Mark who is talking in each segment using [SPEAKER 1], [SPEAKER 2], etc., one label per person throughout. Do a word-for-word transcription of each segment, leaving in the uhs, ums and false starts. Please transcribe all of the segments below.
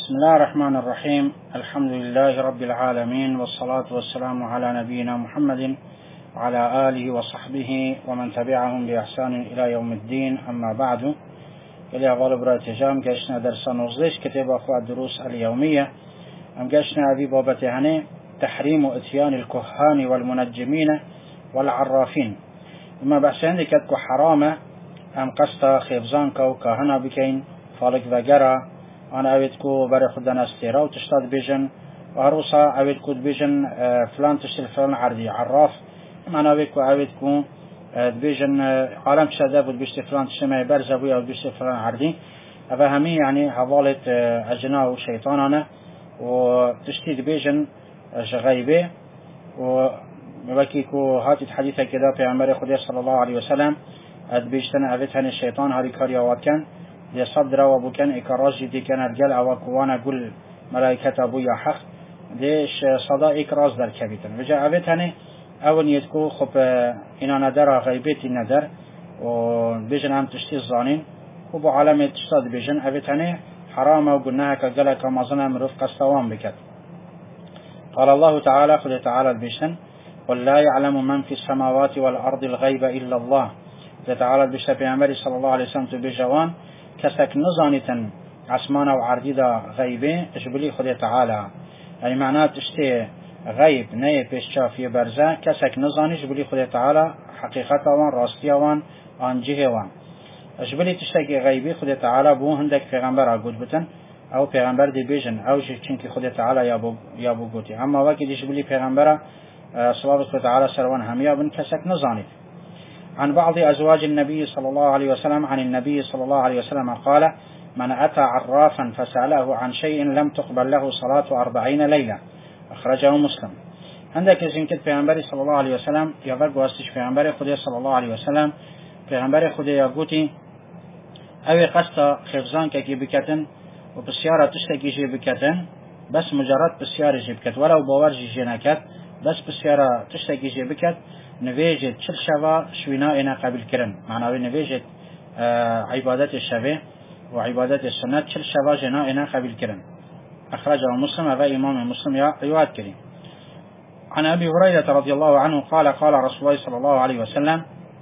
[SPEAKER 1] بسم الله الرحمن الرحيم. الحمد لله رب العالمين، والصلاة والسلام على نبينا محمد وعلى آله وصحبه ومن تبعهم بإحسان إلى يوم الدين. أما بعد، إلى غالب راتجام قشنا درس نوزش كتاب أخوة الدروس اليومية. أم قشنا أبي بابتهني تحريم إتيان الكهان والمنجمين والعرافين. إما بحث عندك كتكو حرامة أم قصة خيفزانك وكهنا بكين فالك وقرى أنا أبيتكو بري خدنا استيرا وتشتاد بيجن وهروسا أبيتكو بيجن فلان تشتري فلان عردي عراف. أنا أبيتكو أبيتكو بيجن عالم شداب وبيشتري فلان تشتري برزبوية وبيشتري فلان عردي. أفهمي يعني حوالة أجناء وشيطاننا وتشتيد بيجن غيبه. ومبكيكو هاتي حديثة كذا في عمر خدير صلى الله عليه وسلم أدبيشتنا أبيتهن الشيطان هاري كاريا واتكن يصدر وبكن إكراج دي كان رجال أو كوانا قل ملائكة أبويا حق ديش صدا إكراز در كبيتن وجاء أبيتهن أول يتكو خب إنا ندر غيبت الندر وبيجن عم تشتي الظانين وبو عالم تشتاد بيجن أبيتهن حرام وقلناها كقلة كمازنا من رفق السوام بكت. قال الله تعالى خذ تعالى البيشن قل لا يعلم من في السماوات والأرض الغيب إلا الله. تعالى البيشن في عمر صلى الله عليه وسلم بجوان كسك نظانيتا عسمانا وعرديدا غيبه اجبلي خذ تعالى، يعني معناه تشتي غيب نيه بيشاف يبرزا كسك نظاني اجبلي خذ تعالى حقيقة وان راستيا وان عن جهة وان اجبلي تشتكي غيبي خذ تعالى بو هندك پیغمبر اقود بتن او پیغمبر دي بيجن او چنكي خذ تعالى يابو يابو قوتي. اما وكي دي اجبلي پیغمبر صلى خذ تعالى سروان هميا بن كسك نظاني. عن بعض أزواج النبي صلى الله عليه وسلم عن النبي صلى الله عليه وسلم قال: من أتى عرافا فسأله عن شيء لم تقبل له صلاة أربعين ليلة. أخرجه مسلم. عندك زنكت پیغمبر صلى الله عليه وسلم يضرب واستش پیغمبر خدا صلى الله عليه وسلم پیغمبر خدا يقولي أوي قصة خفزان كي بكتن وبسيارة تشتكي جي بكتن بس مجرد بسيارة جي بكت ولو باورجي جي نكت بس بسيارة تشتكي جي بكت نویجت چل شوا شوینا اینا قبل کرن معناوی نویجت عبادت الشبه و عبادت السنت چل شوا جنا اینا قبل کرن. أخرجه مسلم و إمام مسلم روایت کریم. عن أبي هريرة رضي الله عنه قال قال رسول الله صلى الله عليه وسلم: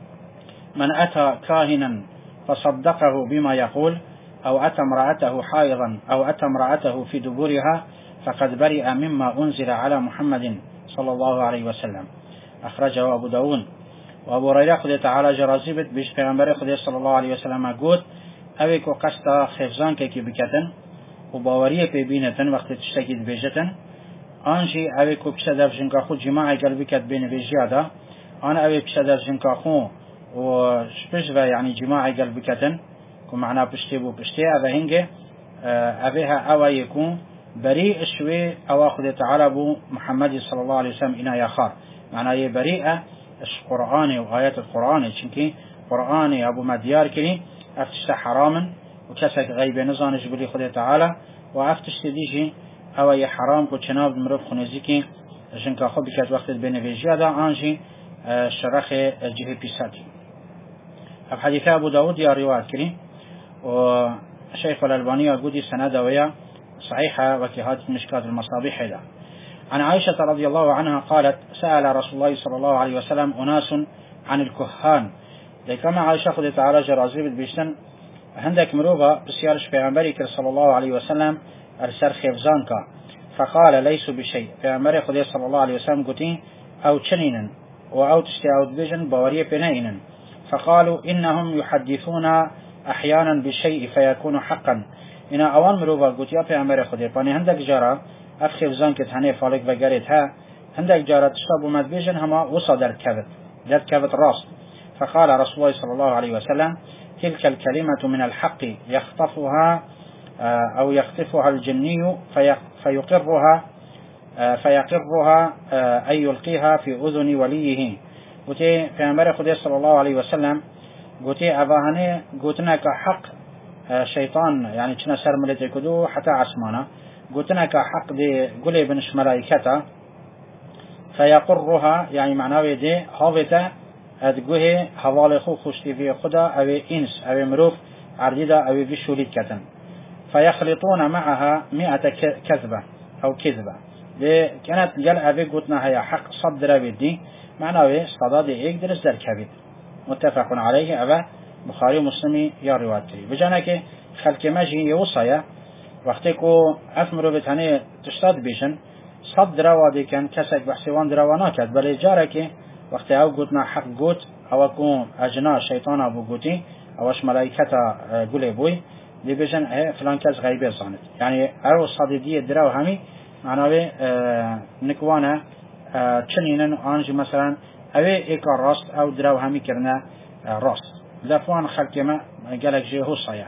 [SPEAKER 1] من أتى كاهنا فصدقه بما يقول أو أتى امرأته حائضا أو أتى امرأته في دبورها فقد برئ مما أنزل على محمد صلى الله عليه وسلم. أخرجه أبو داود. وأبو هريرة خذ تعالى جرازيبت بيش پیغمبر خدا صلى الله عليه وسلم قد اوه کو قصد خفزان که بکتن و باوریه پی بینتن وقت تشتکید بیجتن آنجی اوه کو پشت در جنگا خود جماعی قلب بکت بین بیجیادا آن اوه پشت در جنگا خود و شپش و یعنی جماعی قلب بکتن که معنا پشتی بو پشتی اوه هنگه اوه ها اوه یکون بری اشوه اوه خدا تعالى بو محمد صلى الله عليه وسلم انا يخار معناه بريئة القرآن وآيات القرآن چونكي قرآن أبو مديار كني أفتشت حراما وكسك غيب نظان جبري خده تعالى وأفتشت ديجي أو حرام كو چناب مروف خنزيكي جنكا خب بكات وقت بين فيجيادا آنجي شرخ جهة بيساتي. أف حديث أبو داود يا رواية كني وشيخ الألباني قودي سنة ويا صحيحة وكهات مشكات المصابيح إلى. عن عائشة رضي الله عنها قالت: سأل رسول الله صلى الله عليه وسلم أناس عن الكهان. كما عائشة خذ تعالى جرازي بالبيشتن عندك مروبة بسيارش پیغمبری صلى الله عليه وسلم أرسل خفزانك فقال: ليس بشيء. پیغمبری خذ صلى الله عليه وسلم قتين أو چنينا وأو تشتي أو دبجن باورية بنائنا فقالوا: إنهم يحدثون أحيانا بشيء فيكون حقا. إن أوان مروبة قت يا پیغمبری خذ باني عندك جرا أخي فزان كت هني فالك وقريت ها عندك جارة تشرب ومدبيجن هما وصل در كبت در كبت راس. فقال رسول الله صلى الله عليه وسلم: تلك الكلمة من الحق يخطفها أو يخطفها الجني فيقرها فيقرها أي يلقيها في أذن وليه. قلتي في أمر خدي صلى الله عليه وسلم قلتي أباهني قلتنا كحق شيطان يعني كنا سر ملتي كدو حتى عسمانا قلتنا كحق دي قولي بنش ملائكتا فيقرها يعني معناه دي هاوتا ادقوه حوالي خو خوشتي في خدا او انس او مروف عرديدا او في شوليد كتن فيخلطون معها مئة كذبة أو كذبة. كانت قال أبي قلتنا هي حق صدر بدي معناه صداد إيك درس در كبير متفق عليه أبا بخاري ومسلمي يا رواية بجانك خلق ماجي يوصيا وقتكو أفمرو بتاني تشتاد بيشن صدر وادي كان كسك بحسوان دروانا كد بل جارك وقت أو قلتنا حق قوت أو أكون أجنا شيطان أبو قوتي أوش ملايكة قولي بوي دي بيجن فلان كاز غيبه زانت يعني أو صديدية دراو همي معناه اه نكوانا اه تشنينن آنج مثلا أوي إيكا راست أو دراو همي كرنا اه راست لفوان خلق ما قالك جيه هو صيا.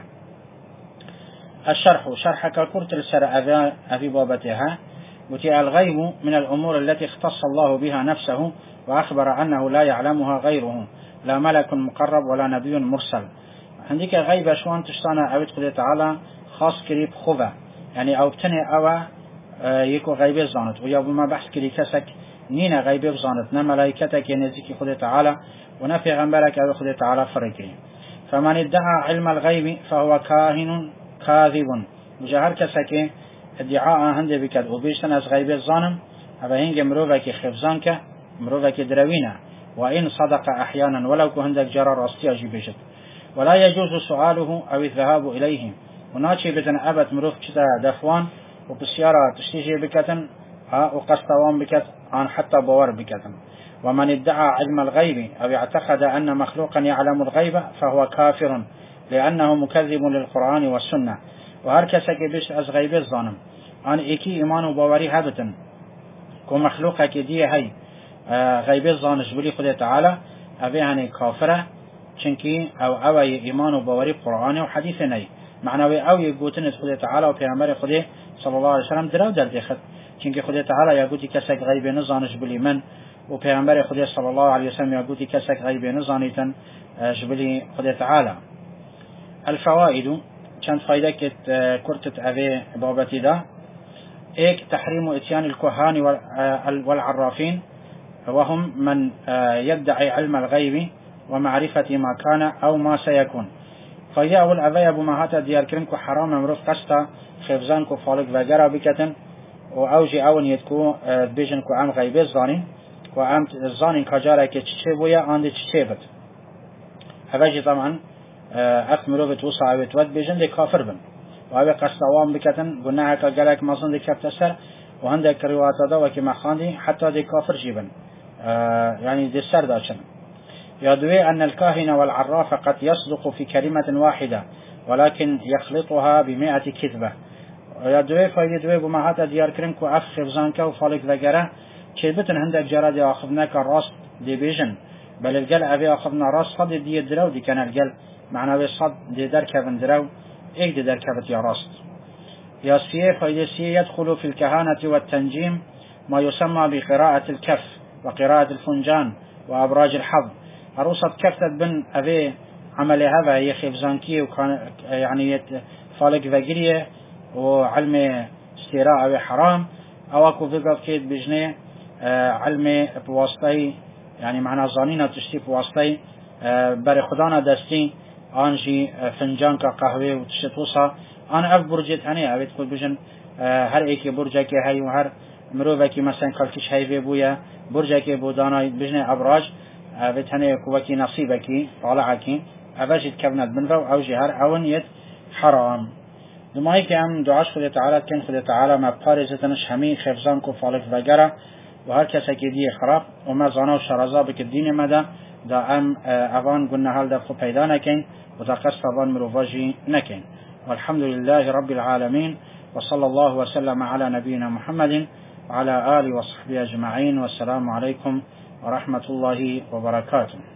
[SPEAKER 1] الشرح شرح كالكورت السر أبي بابتها وتي الغيب من الأمور التي اختص الله بها نفسه وأخبر أنه لا يعلمها غيره لا ملك مقرب ولا نبي مرسل. عندك غيبة شوان تشتانا أبيت قدر تعالى خاص كريب خوفة يعني أو بتنه أو يكو غيبة زانت ويا بما بحث كري كسك نينا غيبة زانت نملايكتك ينزيك قدر تعالى ونفي غنبرك أبي قدر تعالى فرقه. فمن ادعى علم الغيب فهو كاهن كاذب وجهر كسك ادعاء هندي بكد وبيشتن از غيبة زانم أبا هنگ مروفك خفزانك مروفك دروينة وإن صدق أحيانا ولو كهندك جرى رستي أجيبشت ولا يجوز سؤاله أو الذهاب إليه وناتشي بتن أبت مروف كتا دفوان وبسيارة تشتيجي بكتن وقستوان بكت عن حتى بوار بكتن. ومن ادعى علم الغيب أو اعتقد أن مخلوقا يعلم الغيب فهو كافر لأنه مكذب للقرآن والسنة. وهركسك بيش از غيب الظانم عن إيكي إيمان وبواري هابتن كو مخلوقك دي هاي غيب الظانش بلي خده تعالى أبي هني كافرة چنكي او او ايمان و باوري قرآن و حديث ني معنوي او يقوتن خدا تعالى و پیغمبر خدا صلى الله عليه وسلم درو در دخت چنكي خدا تعالى يقوتي كسك غيب نزانش بلي من و پیغمبر خدا صلى الله عليه وسلم يقوتي كسك غيب نزانيتن جبلي خدا تعالى. الفوائد چند فايدة كت كرتت أبي بابتي دا ايك تحريم اتيان الكهان والعرافين وهم من يدعي علم الغيب ومعرفة ما كان أو ما سيكون. فإذا أول أبي أبو مهاتا ديار كرنكو حرام مروف قسطا خفزانكو فالق وغيرا بكتن وأوجي أول يدكو بيجنكو عام غيبه الظانين وعام الظانين كجارة كتشي بويا عند تشي بت أباجي طبعا أخ مروف توصع ويتود بيجن دي كافر بن وأبي قسطا وام بكتن قلناها كجارك مصن دي كفتسر وعندك رواتا دا وكي مخاندي حتى دي كافر جيبن يعني دي سر داشن. يدوي أن الكاهن والعراف قد يصدق في كلمة واحدة ولكن يخلطها بمئة كذبة. يدوي فيدوي بما هذا ديار كرنكو أخ خفزانك وفالك وغيره كذبتن عندك جراد أخذناك الراس دي بيجن بل الجل أبي أخذنا راس صد دي درو دي كان الجل معنى صد دي دركب درو إيك دي دركبت يا راس. يا سيه فيدسيه يدخل في الكهانة والتنجيم ما يسمى بقراءة الكف وقراءة الفنجان وأبراج الحظ. عروسة كفتت بن أبي عمل هذا هي خفزانكي وكان يعني فالق فقرية وعلم استيراء أبي حرام أو أكو فقط كيد بجنة علم بواسطي يعني معنا ظانينة تشتي بواسطي بري خدانا دستي آنجي فنجان كقهوة وتشتوصا أنا أف برجت هني أبي تقول بجن هر إيكي برجك هاي وهر مروفك مثلا كالكش هاي بويا برجك بودانا بجنة أبراج بتهني كوكي نصيبك طالعك أبجد كبنت بنفو أو جهر أو نيت حرام. لما هيك عم دعاش خدا تعالى كان خدا تعالى ما بارزة نش همي خفزان كفالك وجرا وهر كسك دي خراب وما زانو شرزا بك الدين مدى دا أم أوان قلنا هل دفو بيدا نكين وتقص طبان مروفاجي نكين. والحمد لله رب العالمين وصلى الله وسلم على نبينا محمد وعلى آله وصحبه أجمعين والسلام عليكم ورحمة الله وبركاته.